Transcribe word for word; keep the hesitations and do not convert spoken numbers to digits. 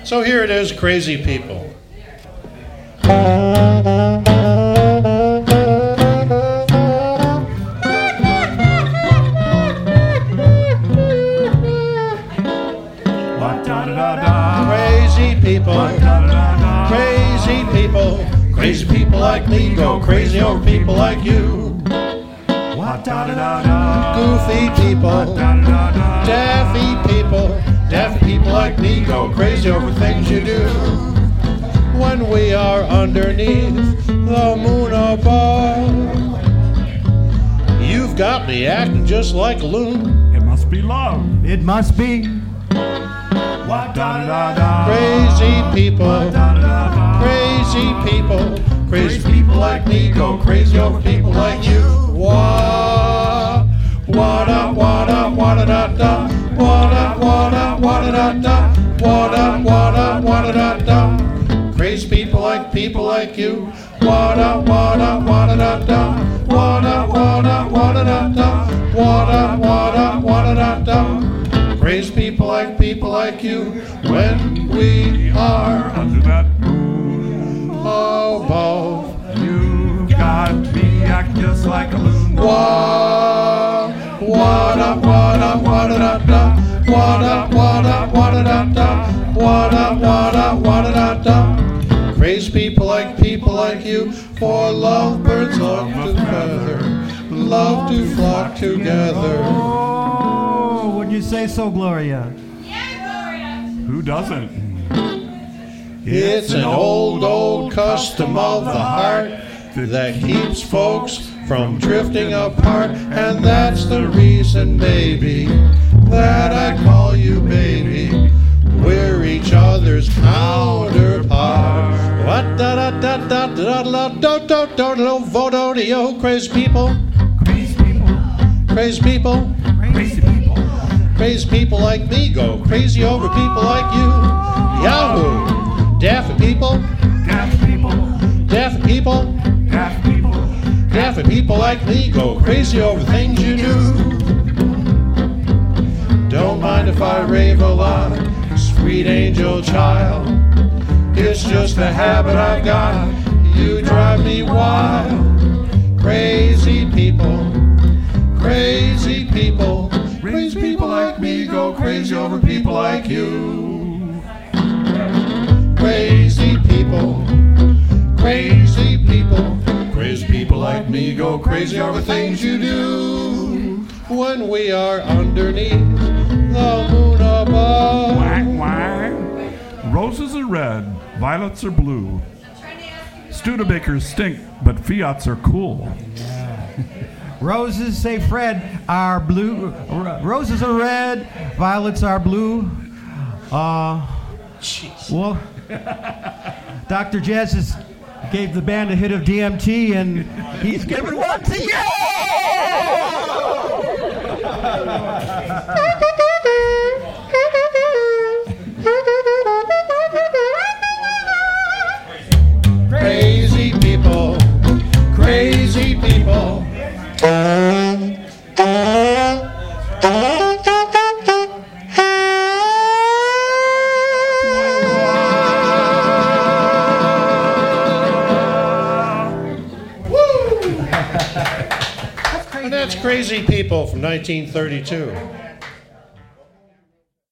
So here it is, Crazy People. Crazy people, crazy people, crazy people like me go crazy over people like you. Goofy people, daffy people, daffy people like me go crazy over things you do. When we are underneath the moon above, you've got me acting just like a loon. It must be love. It must be. Crazy people, crazy people, crazy people like me go crazy over people like you. Wah, wada, wada, wada, da, da, wada, wada, wada, da, da, wada, wada, wada, da, da. Crazy people like people like you. Wada, wada, wada, da, da, wada, wada, wada, da, da, wada, wada, wada, da, da. Crazy people like people like you. When we are under that moon above, you've got me act just like a loon. Wah, wada, wada, wada, da, da, wada, wada, wada, da, da, wada, wada, wada, da, da. Crazy people like people like you. For lovebirds love to feather, love to flock together. Oh, would you say so, Gloria? Who doesn't? It's an old, old custom of the heart that keeps folks from drifting apart. And that's the reason, baby, that I call you baby. We're each other's counterpart. What da da da da da da do do do do vodo dio. Crazy people, Crazy people. crazy people, Crazy people. crazy people like me go crazy over people like you. Yahoo! Daffy people, Daft people. daffy people, Daft people. daffy people like me go crazy over things you do. Don't mind if I rave a lot, sweet angel child. It's just a habit I've got. You drive me wild. Crazy people, crazy people, crazy people like me go crazy over people like you. Crazy people, crazy people, crazy people like me go crazy over things you do. When we are underneath the moon above. Whack, whack. Roses are red, violets are blue. Studebakers stink, but Fiats are cool. Roses, say Fred, are blue. r- Roses are red, violets are blue. Uh, well, Doctor Jazz just gave the band a hit of D M T, and he's giving one to you. Crazy people, crazy people. And that's Crazy People from nineteen thirty-two.